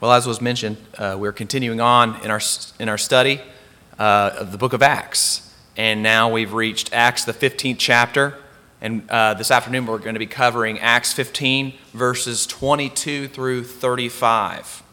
Well, as was mentioned, we're continuing on in our study of the book of Acts. And now we've reached Acts, the 15th chapter. And this afternoon we're going to be covering Acts 15, verses 22 through 35.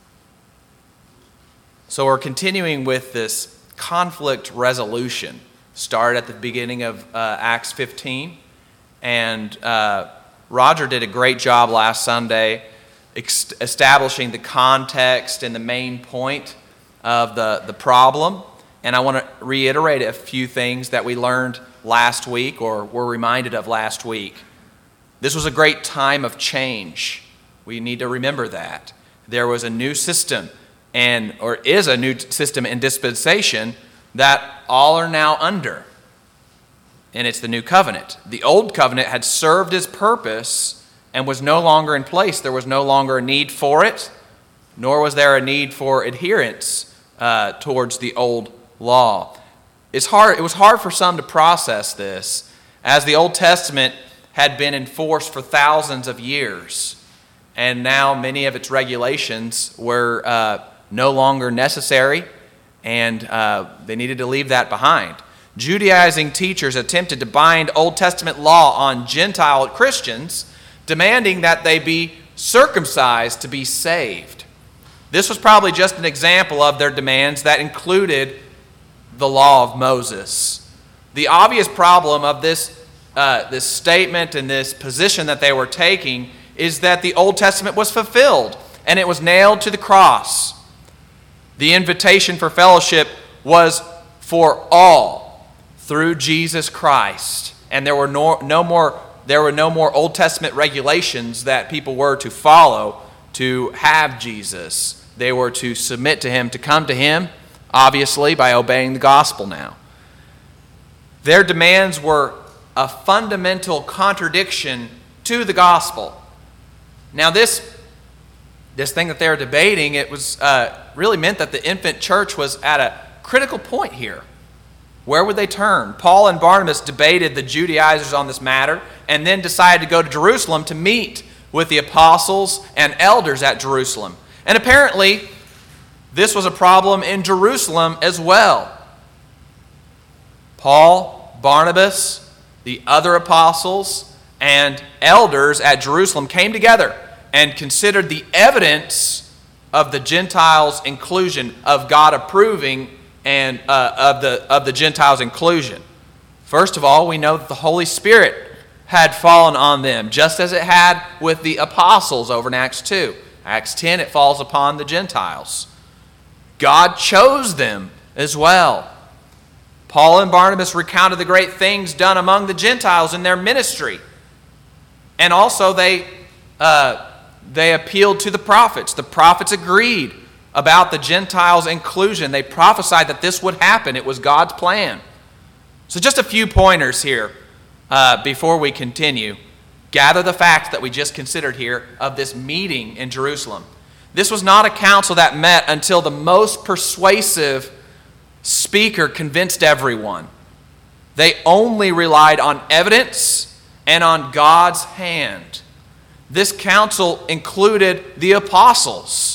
So we're continuing with this conflict resolution. Started at the beginning of Acts 15. And Roger did a great job last Sunday establishing the context and the main point of the problem. And I want to reiterate a few things that we learned last week or were reminded of last week. This was a great time of change. We need to remember that. There was a new system is a new system and dispensation that all are now under. And it's the new covenant. The old covenant had served its purpose and was no longer in place. There was no longer a need for it, nor was there a need for adherence towards the old law. It was hard for some to process this, as the Old Testament had been in force for thousands of years, and now many of its regulations were no longer necessary, and they needed to leave that behind. Judaizing teachers attempted to bind Old Testament law on Gentile Christians, demanding that they be circumcised to be saved. This was probably just an example of their demands that included the law of Moses. The obvious problem of this statement and this position that they were taking is that the Old Testament was fulfilled and it was nailed to the cross. The invitation for fellowship was for all through Jesus Christ, and there were no more Old Testament regulations that people were to follow to have Jesus. They were to submit to him, to come to him, obviously, by obeying the gospel now. Their demands were a fundamental contradiction to the gospel. Now, this thing that they were debating, it was really meant that the infant church was at a critical point here. Where would they turn? Paul and Barnabas debated the Judaizers on this matter and then decided to go to Jerusalem to meet with the apostles and elders at Jerusalem. And apparently, this was a problem in Jerusalem as well. Paul, Barnabas, the other apostles, and elders at Jerusalem came together and considered the evidence of the Gentiles' inclusion, of God approving and of the Gentiles' inclusion. First of all, we know that the Holy Spirit had fallen on them, just as it had with the apostles over in Acts 2. Acts 10, it falls upon the Gentiles. God chose them as well. Paul and Barnabas recounted the great things done among the Gentiles in their ministry. And also they appealed to the prophets. The prophets agreed about the Gentiles' inclusion. They prophesied that this would happen. It was God's plan. So just a few pointers here before we continue. Gather the facts that we just considered here of this meeting in Jerusalem. This was not a council that met until the most persuasive speaker convinced everyone. They only relied on evidence and on God's hand. This council included the apostles.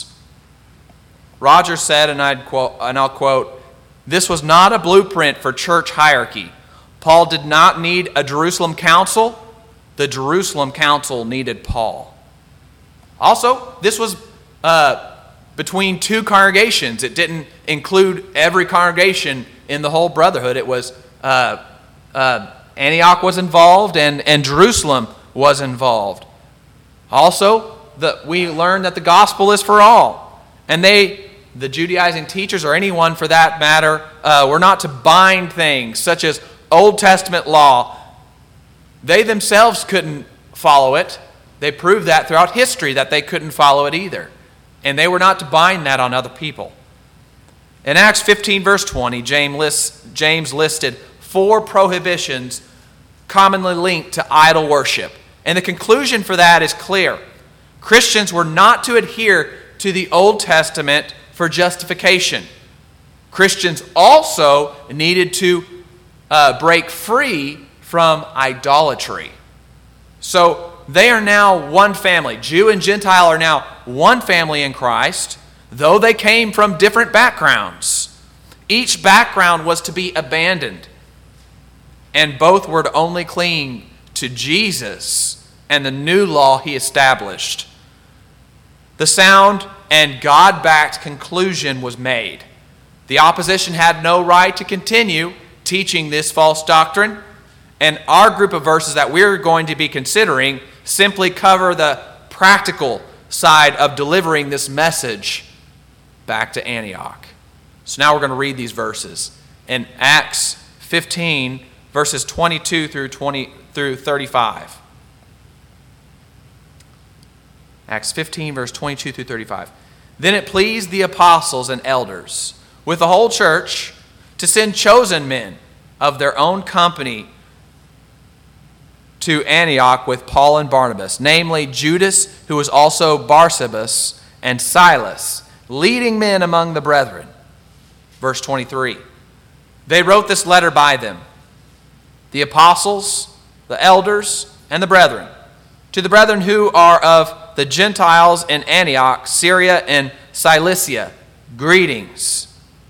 Roger said, and I'll quote, "This was not a blueprint for church hierarchy. Paul did not need a Jerusalem council. The Jerusalem council needed Paul." Also, this was between two congregations. It didn't include every congregation in the whole brotherhood. It was Antioch was involved and Jerusalem was involved. Also, we learned that the gospel is for all. And the Judaizing teachers, or anyone for that matter, were not to bind things such as Old Testament law. They themselves couldn't follow it. They proved that throughout history that they couldn't follow it either. And they were not to bind that on other people. In Acts 15, verse 20, James listed 4 prohibitions commonly linked to idol worship. And the conclusion for that is clear. Christians were not to adhere to the Old Testament for justification. Christians also needed to break free from idolatry. So they are now one family. Jew and Gentile are now one family in Christ, though they came from different backgrounds. Each background was to be abandoned, and both were to only cling to Jesus and the new law he established. The sound and God-backed conclusion was made. The opposition had no right to continue teaching this false doctrine, and our group of verses that we're going to be considering simply cover the practical side of delivering this message back to Antioch. So now we're going to read these verses. In Acts 15, verses 22 through 35. Acts 15, verse 22 through 35. Then it pleased the apostles and elders with the whole church to send chosen men of their own company to Antioch with Paul and Barnabas, namely Judas, who was also Barsabas, and Silas, leading men among the brethren. Verse 23. They wrote this letter by them, the apostles, the elders, and the brethren, to the brethren who are of the Gentiles in Antioch, Syria, and Cilicia, greetings.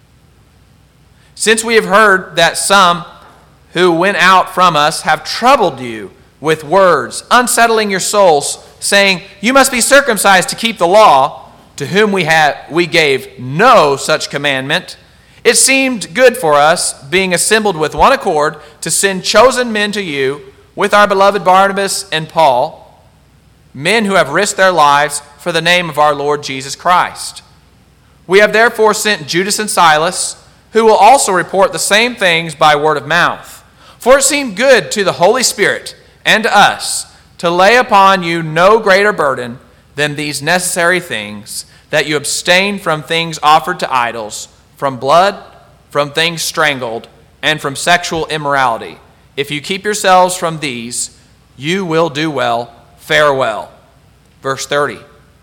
Since we have heard that some who went out from us have troubled you with words, unsettling your souls, saying, you must be circumcised to keep the law, to whom we gave no such commandment, it seemed good for us, being assembled with one accord, to send chosen men to you with our beloved Barnabas and Paul, men who have risked their lives for the name of our Lord Jesus Christ. We have therefore sent Judas and Silas, who will also report the same things by word of mouth. For it seemed good to the Holy Spirit and to us to lay upon you no greater burden than these necessary things, that you abstain from things offered to idols, from blood, from things strangled, and from sexual immorality. If you keep yourselves from these, you will do well. Farewell. Verse 30.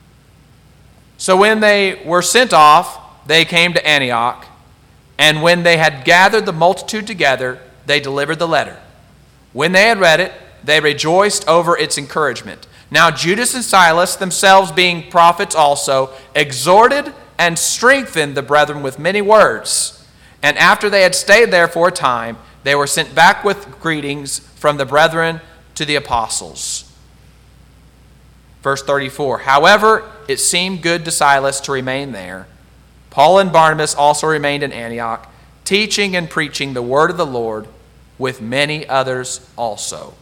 So when they were sent off, they came to Antioch, and when they had gathered the multitude together, they delivered the letter. When they had read it, they rejoiced over its encouragement. Now Judas and Silas, themselves being prophets also, exhorted and strengthened the brethren with many words. And after they had stayed there for a time, they were sent back with greetings from the brethren to the apostles. Verse 34, however, it seemed good to Silas to remain there. Paul and Barnabas also remained in Antioch, teaching and preaching the word of the Lord with many others also.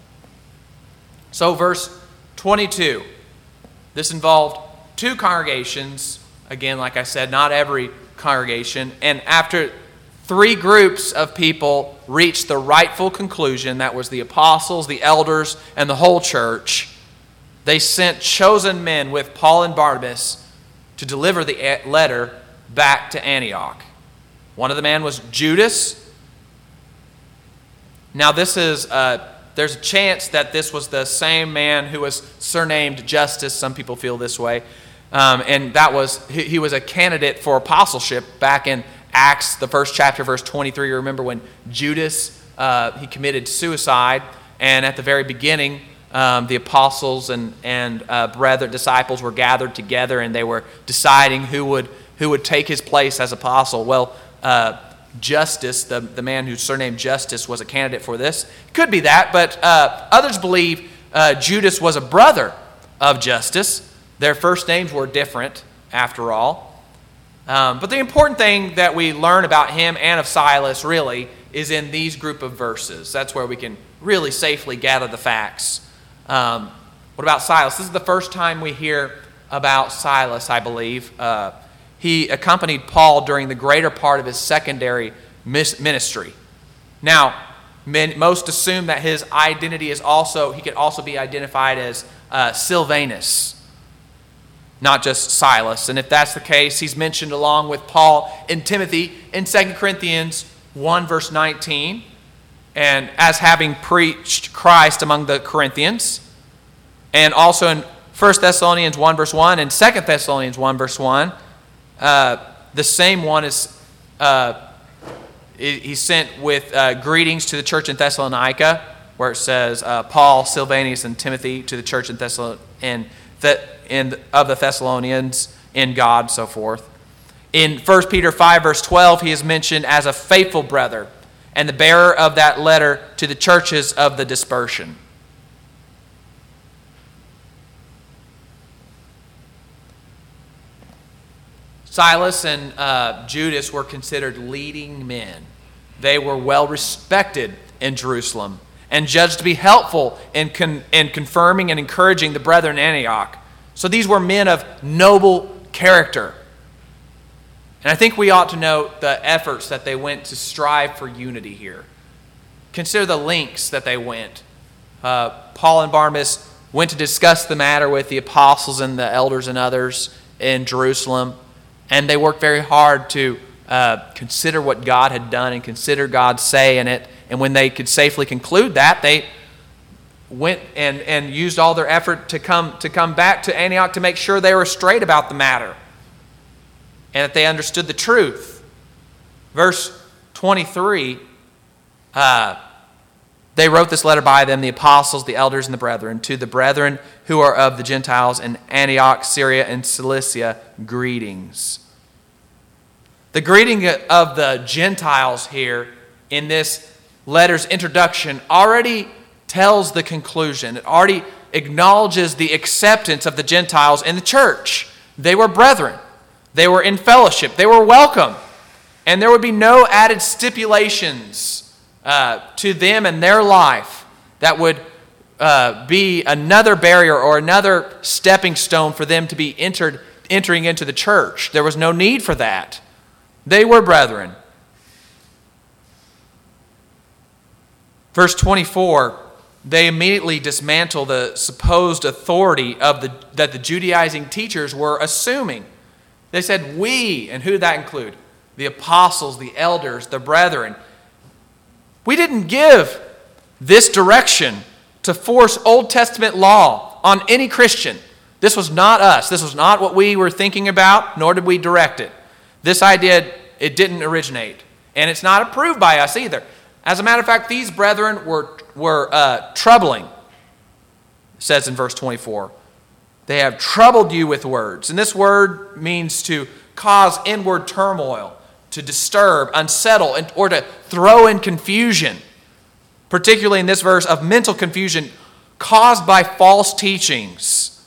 So verse 22, this involved two congregations. Again, like I said, not every congregation. And after three groups of people reached the rightful conclusion, that was the apostles, the elders, and the whole church, they sent chosen men with Paul and Barnabas to deliver the letter back to Antioch. One of the men was Judas. Now this is, there's a chance that this was the same man who was surnamed Justus. Some people feel this way. And that was, he was a candidate for apostleship back in Acts, the first chapter, verse 23. You remember when Judas, he committed suicide, and at the very beginning, the apostles and disciples were gathered together, and they were deciding who would take his place as apostle. Well, Justus, the man who's surnamed Justus, was a candidate for this. Could be that, but others believe Judas was a brother of Justus. Their first names were different, after all. But the important thing that we learn about him and of Silas, really, is in these group of verses. That's where we can really safely gather the facts. What about Silas? This is the first time we hear about Silas, I believe. He accompanied Paul during the greater part of his secondary ministry. Now, most assume that his identity is also, he could also be identified as Silvanus, not just Silas. And if that's the case, he's mentioned along with Paul and Timothy in 2 Corinthians 1, verse 19, and as having preached Christ among the Corinthians, and also in 1 Thessalonians 1, verse 1, and 2 Thessalonians 1, verse 1, the same one is, he's sent with greetings to the church in Thessalonica, where it says Paul, Silvanus, and Timothy to the church in of the Thessalonians in God, so forth. In 1 Peter 5, verse 12, he is mentioned as a faithful brother and the bearer of that letter to the churches of the dispersion. Silas and Judas were considered leading men. They were well respected in Jerusalem and judged to be helpful in confirming and encouraging the brethren in Antioch. So these were men of noble character. And I think we ought to note the efforts that they went to strive for unity here. Consider the lengths that they went. Paul and Barnabas went to discuss the matter with the apostles and the elders and others in Jerusalem. And they worked very hard to consider what God had done and consider God's say in it. And when they could safely conclude that, they went and used all their effort to come back to Antioch to make sure they were straight about the matter and that they understood the truth. Verse 23, they wrote this letter by them, the apostles, the elders, and the brethren, to the brethren who are of the Gentiles in Antioch, Syria, and Cilicia, greetings. The greeting of the Gentiles here in this letter's introduction already tells the conclusion. It already acknowledges the acceptance of the Gentiles in the church. They were brethren. They were in fellowship. They were welcome. And there would be no added stipulations to them and their life that would be another barrier or another stepping stone for them to be entering into the church. There was no need for that. They were brethren. Verse 24, they immediately dismantle the supposed authority that the Judaizing teachers were assuming. They said, we, and who did that include? The apostles, the elders, the brethren. We didn't give this direction to force Old Testament law on any Christian. This was not us. This was not what we were thinking about, nor did we direct it. This idea, it didn't originate. And it's not approved by us either. As a matter of fact, these brethren were troubling, it says in verse 24. They have troubled you with words. And this word means to cause inward turmoil, to disturb, unsettle, or to throw in confusion. Particularly in this verse of mental confusion caused by false teachings.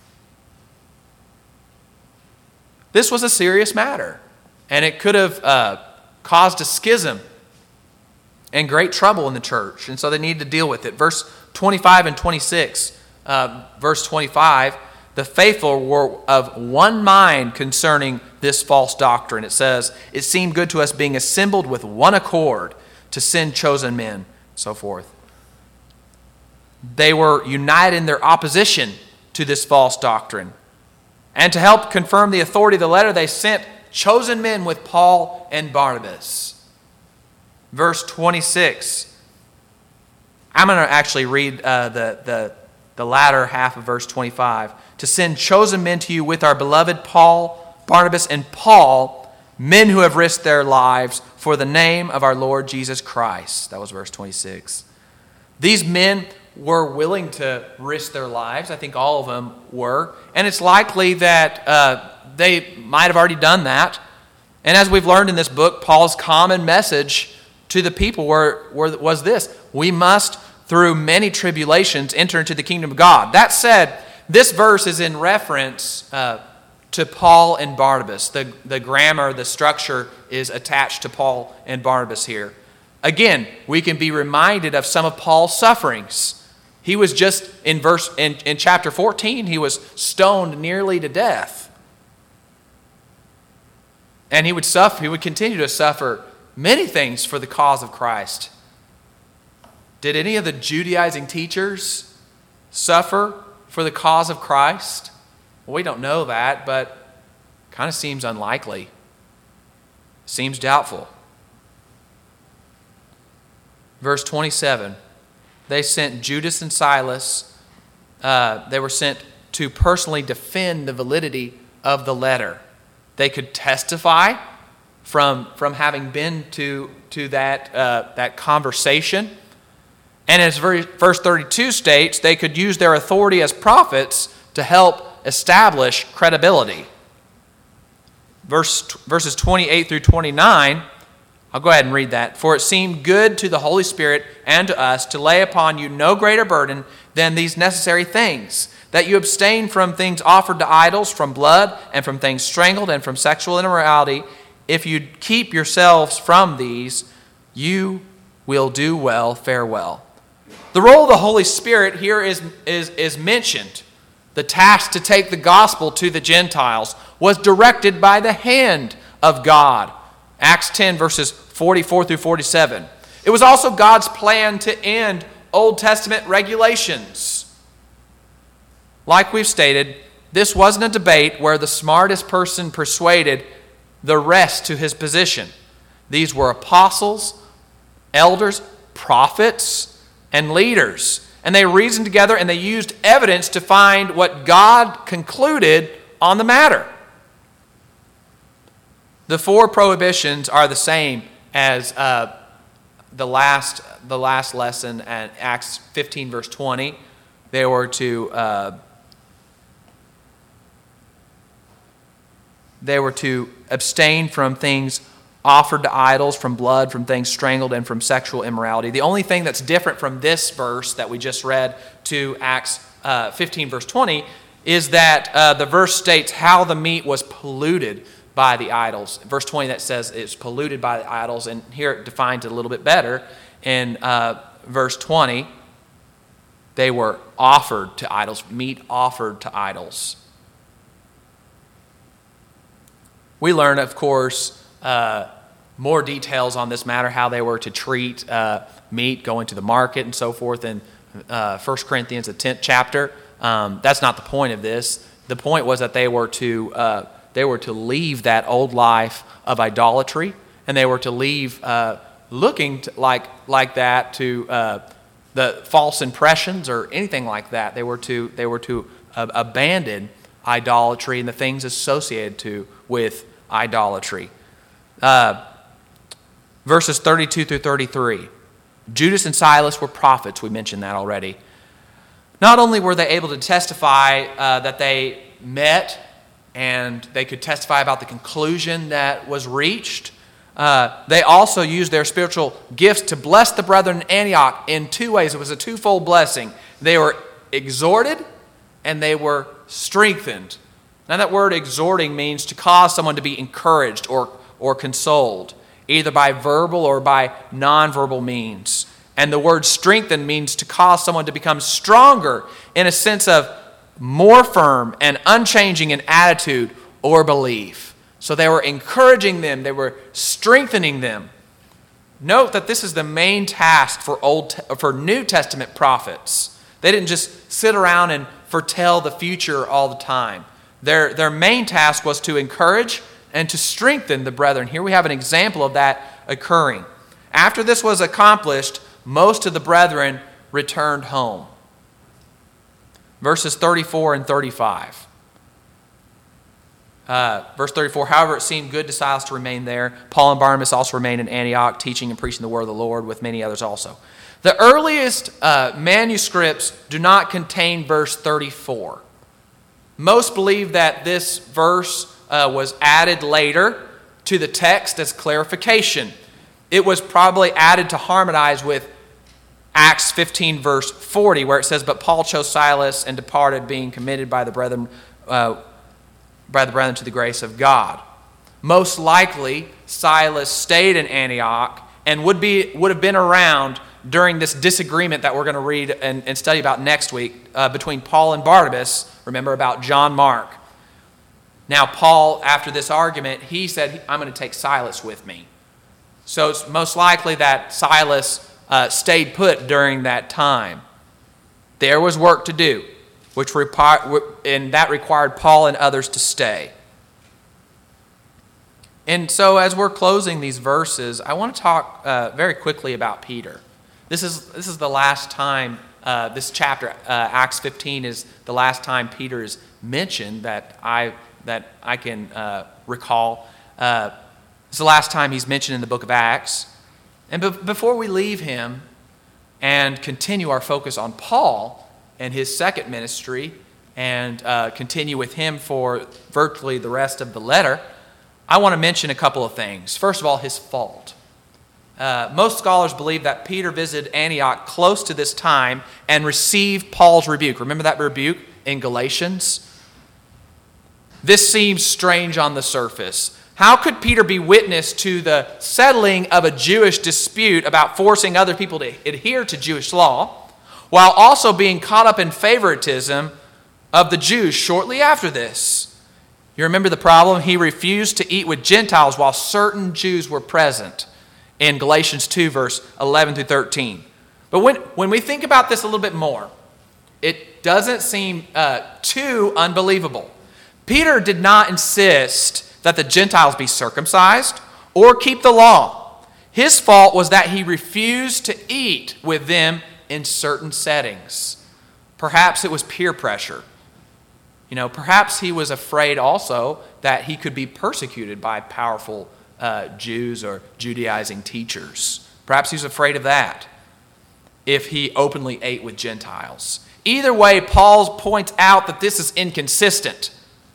This was a serious matter. And it could have caused a schism and great trouble in the church. And so they needed to deal with it. Verse 25 and 26. Verse 25. The faithful were of one mind concerning this false doctrine. It says, it seemed good to us being assembled with one accord to send chosen men, so forth. They were united in their opposition to this false doctrine. And to help confirm the authority of the letter, they sent chosen men with Paul and Barnabas. Verse 26. I'm going to actually read the latter half of verse 25. To send chosen men to you with our beloved Barnabas and Paul, men who have risked their lives for the name of our Lord Jesus Christ. That was verse 26. These men were willing to risk their lives. I think all of them were. And it's likely that they might have already done that. And as we've learned in this book, Paul's common message to the people was this: we must, through many tribulations, enter into the kingdom of God. That said, this verse is in reference to Paul and Barnabas. The grammar, the structure is attached to Paul and Barnabas here. Again, we can be reminded of some of Paul's sufferings. He was just in chapter 14, he was stoned nearly to death. And he would continue to suffer many things for the cause of Christ. Did any of the Judaizing teachers suffer for the cause of Christ? Well, we don't know that, but kind of seems unlikely. Seems doubtful. Verse 27, they sent Judas and Silas. They were sent to personally defend the validity of the letter. They could testify from having been to that conversation. And as verse 32 states, they could use their authority as prophets to help establish credibility. Verses 28 through 29, I'll go ahead and read that. For it seemed good to the Holy Spirit and to us to lay upon you no greater burden than these necessary things, that you abstain from things offered to idols, from blood, and from things strangled, and from sexual immorality. If you keep yourselves from these, you will do well, fare well. The role of the Holy Spirit here is mentioned. The task to take the gospel to the Gentiles was directed by the hand of God. Acts 10, verses 44 through 47. It was also God's plan to end Old Testament regulations. Like we've stated, this wasn't a debate where the smartest person persuaded the rest to his position. These were apostles, elders, prophets, and leaders. And they reasoned together and they used evidence to find what God concluded on the matter. The 4 prohibitions are the same as the last lesson at Acts 15, verse 20. They were to abstain from things offered to idols, from blood, from things strangled, and from sexual immorality. The only thing that's different from this verse that we just read to Acts 15, verse 20, is that the verse states how the meat was polluted by the idols. Verse 20 that says it's polluted by the idols, and here it defines it a little bit better. In verse 20, they were offered to idols, meat offered to idols. We learn, of course, more details on this matter, how they were to treat meat going to the market and so forth in 1 Corinthians, the 10th chapter. That's not the point of this. The point was that they were to leave that old life of idolatry, and they were to leave looking like that to the false impressions or anything like that. They were to abandon idolatry and the things associated with idolatry. Verses 32 through 33. Judas and Silas were prophets. We mentioned that already. Not only were they able to testify that they met and they could testify about the conclusion that was reached, they also used their spiritual gifts to bless the brethren in Antioch in 2 ways. It was a twofold blessing. They were exhorted and they were strengthened. Now that word exhorting means to cause someone to be encouraged or consoled, either by verbal or by nonverbal means. And the word strengthen means to cause someone to become stronger in a sense of more firm and unchanging in attitude or belief. So they were encouraging them, they were strengthening them. Note that this is the main task for New Testament prophets. They didn't just sit around and foretell the future all the time. Their main task was to encourage and to strengthen the brethren. Here we have an example of that occurring. After this was accomplished, most of the brethren returned home. Verses 34 and 35. Verse 34, however, it seemed good to Silas to remain there. Paul and Barnabas also remained in Antioch, teaching and preaching the word of the Lord with many others also. The earliest manuscripts do not contain verse 34. Most believe that this verse was added later to the text as clarification. It was probably added to harmonize with Acts 15, verse 40, where it says, but Paul chose Silas and departed, being committed by the brethren to the grace of God. Most likely, Silas stayed in Antioch and would have been around during this disagreement that we're going to read and study about next week between Paul and Barnabas. Remember about John Mark. Now, Paul, after this argument, he said, I'm going to take Silas with me. So it's most likely that Silas stayed put during that time. There was work to do, and that required Paul and others to stay. And so as we're closing these verses, I want to talk very quickly about Peter. This is the last time, this chapter, Acts 15, is the last time Peter is mentioned that I can recall. It's the last time he's mentioned in the book of Acts. And before we leave him and continue our focus on Paul and his second ministry and continue with him for virtually the rest of the letter, I want to mention a couple of things. First of all, his fault. Most scholars believe that Peter visited Antioch close to this time and received Paul's rebuke. Remember that rebuke in Galatians? This seems strange on the surface. How could Peter be witness to the settling of a Jewish dispute about forcing other people to adhere to Jewish law, while also being caught up in favoritism of the Jews shortly after this? You remember the problem? He refused to eat with Gentiles while certain Jews were present in Galatians 2, verse 11 through 13. But when we think about this a little bit more, it doesn't seem too unbelievable. Peter did not insist that the Gentiles be circumcised or keep the law. His fault was that he refused to eat with them in certain settings. Perhaps it was peer pressure. Perhaps he was afraid also that he could be persecuted by powerful Jews or Judaizing teachers. Perhaps he was afraid of that if he openly ate with Gentiles. Either way, Paul points out that this is inconsistent.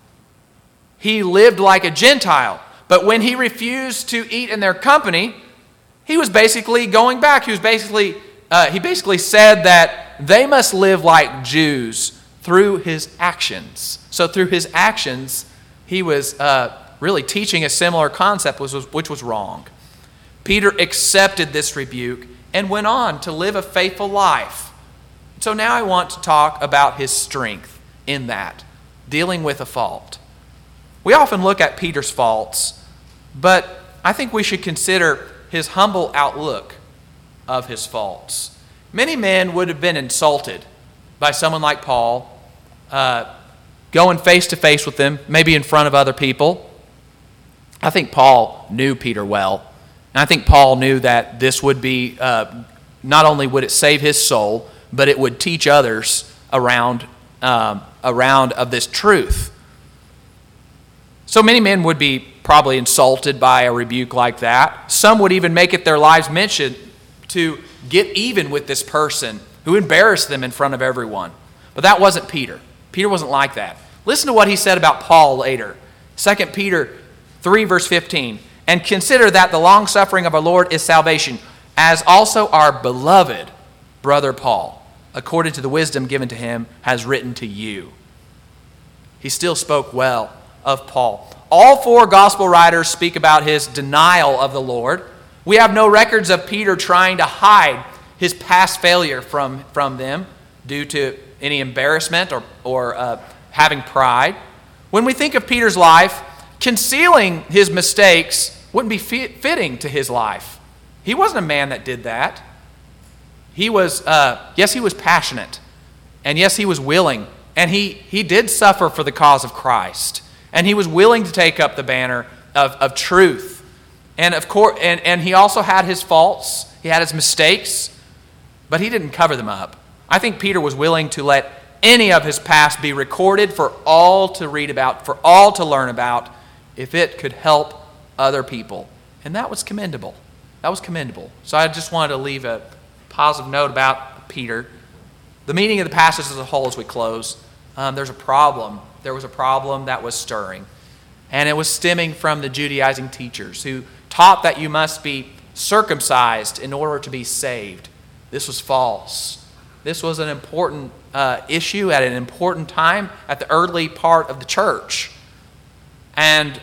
He lived like a Gentile, but when he refused to eat in their company, he was basically going back. He basically said that they must live like Jews through his actions. So through his actions, he was really teaching a similar concept, which was wrong. Peter accepted this rebuke and went on to live a faithful life. So now I want to talk about his strength in that, dealing with a fault. We often look at Peter's faults, but I think we should consider his humble outlook of his faults. Many men would have been insulted by someone like Paul, going face to face with them, maybe in front of other people. I think Paul knew Peter well, and I think Paul knew that this would be, not only would it save his soul, but it would teach others around of this truth. So many men would be probably insulted by a rebuke like that. Some would even make it their lives' mission to get even with this person who embarrassed them in front of everyone. But that wasn't Peter. Peter wasn't like that. Listen to what he said about Paul later. 2 Peter 3, verse 15. And consider that the long-suffering of our Lord is salvation, as also our beloved brother Paul, according to the wisdom given to him, has written to you. He still spoke well of Paul. All four gospel writers speak about his denial of the Lord. We have no records of Peter trying to hide his past failure from them due to any embarrassment or having pride. When we think of Peter's life, concealing his mistakes wouldn't be fitting to his life. He wasn't a man that did that. He was, yes, he was passionate, and yes, he was willing, and he did suffer for the cause of Christ. And he was willing to take up the banner of truth. And of course, and he also had his faults. He had his mistakes, but he didn't cover them up. I think Peter was willing to let any of his past be recorded for all to read about, for all to learn about, if it could help other people. And that was commendable. That was commendable. So I just wanted to leave a positive note about Peter. The meaning of the passage as a whole as we close. There's a problem. There was a problem that was stirring. And it was stemming from the Judaizing teachers who taught that you must be circumcised in order to be saved. This was false. This was an important issue at an important time at the early part of the church. And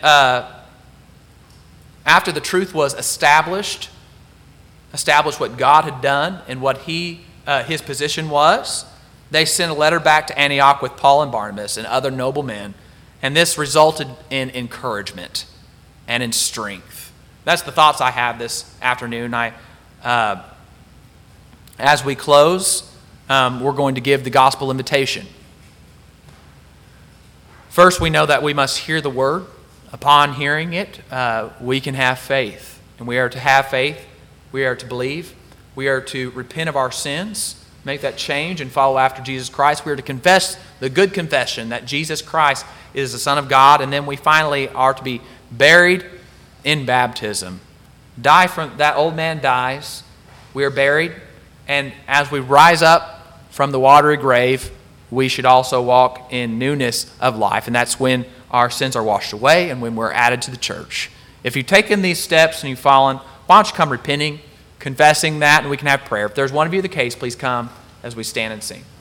after the truth was established what God had done and what his position was, they sent a letter back to Antioch with Paul and Barnabas and other noble men, and this resulted in encouragement and in strength. That's the thoughts I have this afternoon. As we close, we're going to give the gospel invitation. First, we know that we must hear the word. Upon hearing it, we can have faith. And we are to have faith. We are to believe. We are to repent of our sins, make that change, and follow after Jesus Christ. We are to confess the good confession that Jesus Christ is the Son of God. And then we finally are to be buried in baptism. That old man dies. We are buried. And as we rise up from the watery grave, we should also walk in newness of life. And that's when our sins are washed away and when we're added to the church. If you've taken these steps and you've fallen, why don't you come repenting, confessing that, and we can have prayer. If there's one of you the case, please come as we stand and sing.